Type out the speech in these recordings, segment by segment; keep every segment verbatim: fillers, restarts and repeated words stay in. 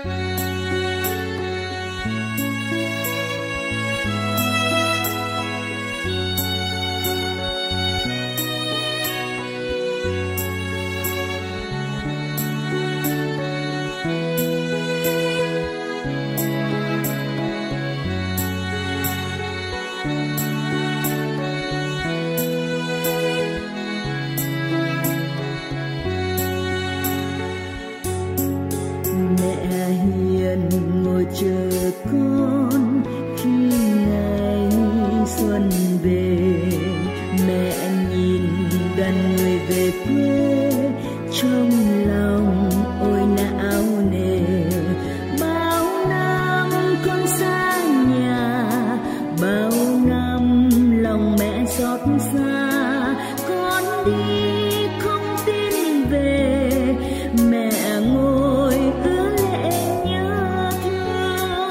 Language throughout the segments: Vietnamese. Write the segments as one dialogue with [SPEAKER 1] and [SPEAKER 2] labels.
[SPEAKER 1] chờ con khi ngày xuân về. Mẹ nhìn đoàn người về quê trong lòng ôi não nề. Bao năm con xa nhà, bao năm lòng mẹ xót xa. Con đi không tin về, mẹ ngồi ứa lệ nhớ thương.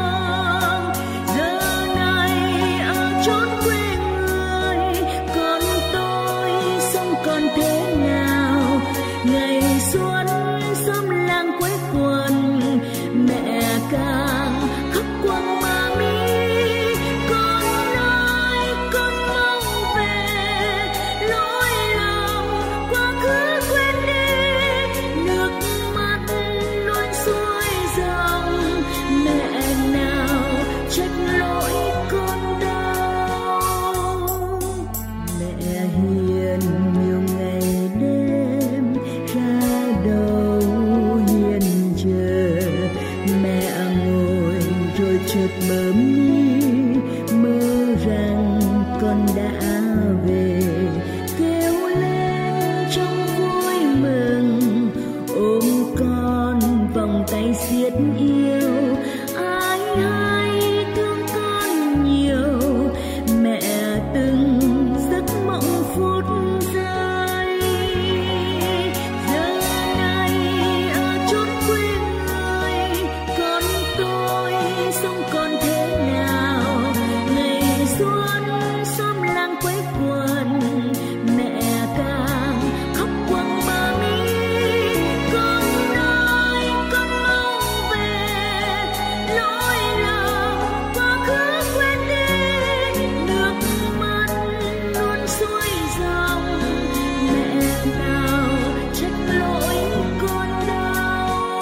[SPEAKER 1] Giờ này ở chốn quê người, con tôi sống còn thế nào? Ngày xuân xóm làng quê quần, mẹ càng khóc quăng mà mi. Con ơi con mau về, lỗi lầm quá khứ quên đi. Nước mắt luôn xuôi dòng, mẹ nào trách lỗi con đâu. Mẹ hiền nhiều ngày đêm ra đầu hiền chờ. Mẹ ngồi rồi chợt bấm mi, mơ rằng con đã về. Kêu lên trong vui mừng, ôm con vòng tay siết yêu. Ai hay thương con nhiều, mẹ từng giấc mộng phút giây. Giờ này ở chốn quê người, con tôi sống còn thế nào? Ngày xuân xóm làng quê quần, mẹ càng khóc quăng mà mi. Con ơi con mau về, lỗi lầm quá khứ quên đi. Nước mắt luôn xuôi dòng, mẹ nào trách lỗi con đâu.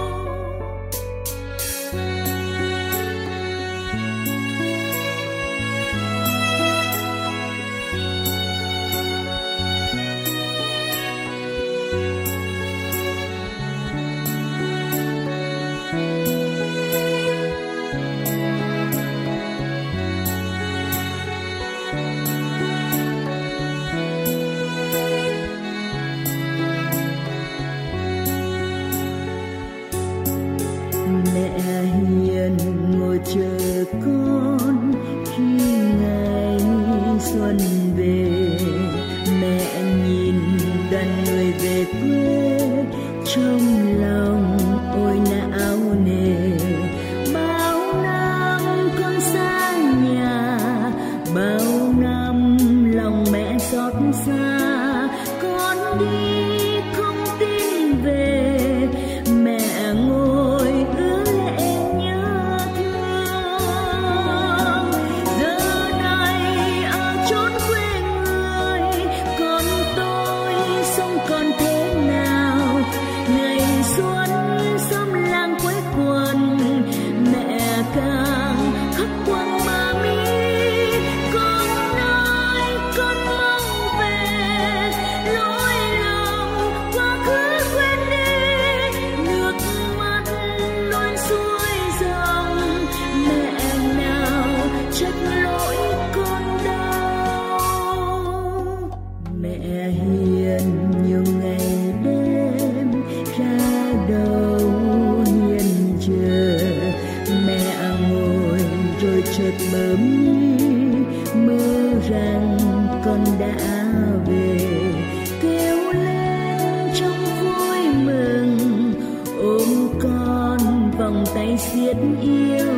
[SPEAKER 1] Mẹ hiền ngồi chờ con khi ngày xuân về. Mẹ nhìn đoàn người về quê trong lòng ôi não nề. Bao năm con xa nhà, bao năm lòng mẹ xót xa. Con đi không tin về, mẹ ngồi ứa lệ nhớ thương. Giờ này ở chốn quê người, con tôi sống còn thế nào? Ngày xuân xóm làng quê quần, mẹ càng khóc quăng mà mi. Con ơi con mau về, lỗi lầm quá khứ quên đi. Nước mắt luôn xuôi dòng, mẹ nào trách lỗi con đâu. Mẹ hiền nhiều ngày đêm ra đầu hiền chờ. Mẹ ngồi rồi chợt bấm mi, mơ rằng con đã về. Kêu lên trong vui mừng, ôm con vòng tay siết yêu.